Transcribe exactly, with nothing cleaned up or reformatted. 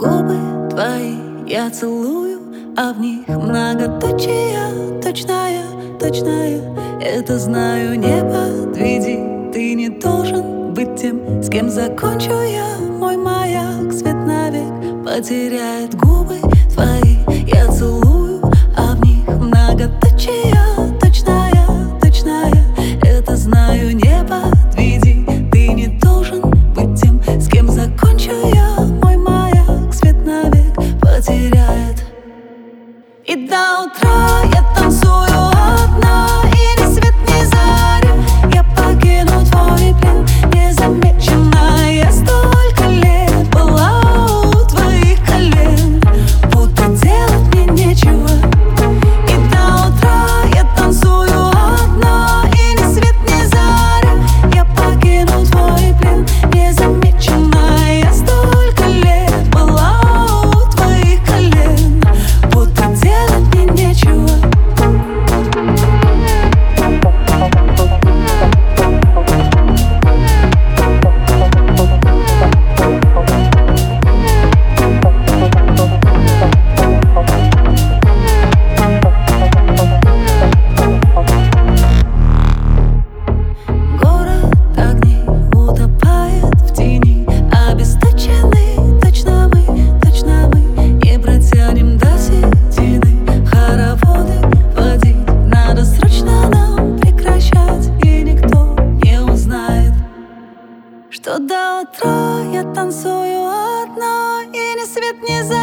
Губы твои я целую, а в них многоточие, точная, точная. Это знаю, не подведи, ты не должен быть тем, с кем закончу я. Мой маяк свет навек потеряет. Губы твои я целую, а в них многоточие, точная, точная. Это знаю, не подведи, ты не должен быть тем, с кем закончу я. Мой маяк свет навек потеряет. И до утра я танцую одна, и ни свет, ни заря я покину твой плен незамеченно. Я столько лет была у твоих колен, будто делать мне нечего. И до утра я танцую одна, и ни свет, ни заря я покину твой плен незамеченно. Я столько лет была у твоих колен, будто делать мне нечего. Город огней утопает в тени, обесточены. Точно мы, точно мы не протянем до середины. Хороводы водить надо срочно нам прекращать, и никто не узнает, что до утра я танцую одна, и ни свет, ни заря